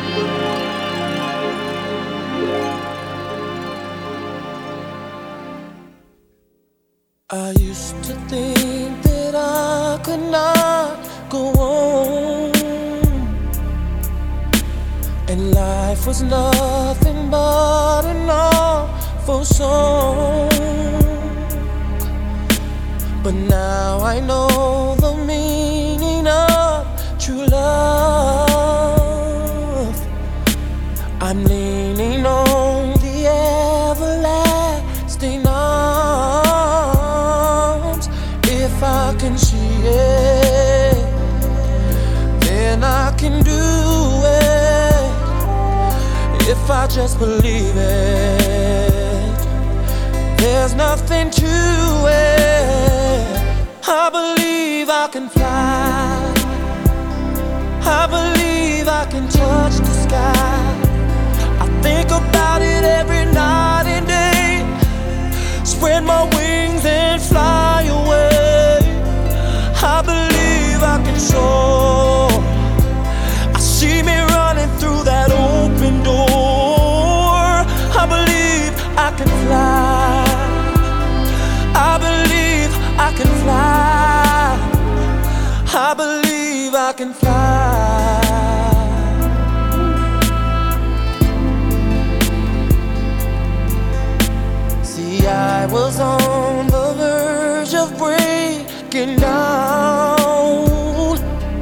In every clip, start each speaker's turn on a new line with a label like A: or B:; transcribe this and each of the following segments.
A: I used to think that I could not go on, and life was nothing but an awful song. But now I know the meaning of true love. I'm leaning on the everlasting arms. If I can see it, then I can do it. If I just believe it, there's nothing to it. I believe I can fly. I believe I can touch the sky. I think about it every night and day. Spread my wings and fly away. I believe I can soar. I see me running through that open door. I believe I can fly. I believe I can fly. I believe I can fly. See, I was on the verge of breaking down.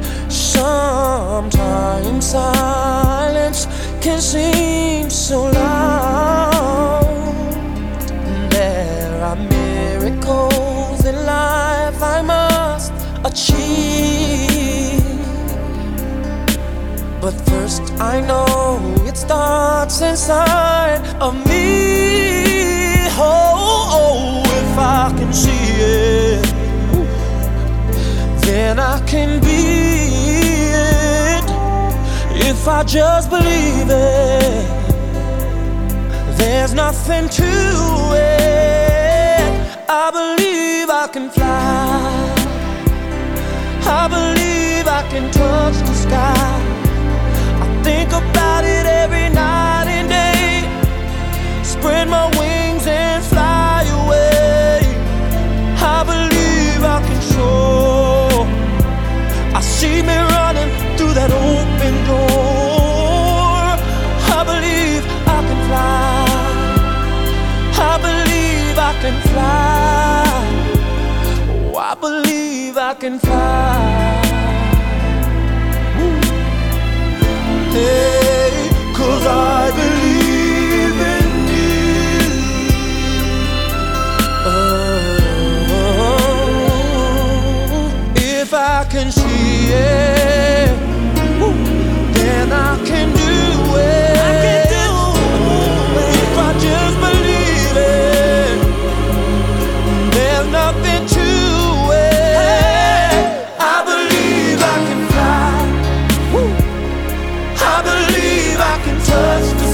A: Sometimes silence can seem so loud. There are miracles in life I must achieve, but first I know it starts inside of me. Oh, if I can see it, then I can be it. If I just believe it, there's nothing to it. I believe I can fly. I believe I can touch the sky. I think about it every night and day. Spread my wings and fly away. I believe I can soar. I see me running through that open door. I believe I can fly. I believe I can fly. Oh, I believe I can fly. Hey, 'cause I believe in you. Oh, if I can see it, then I can do it. I can do it. If I just believe it, there's nothing to it. I believe I can fly. I believe I can touch the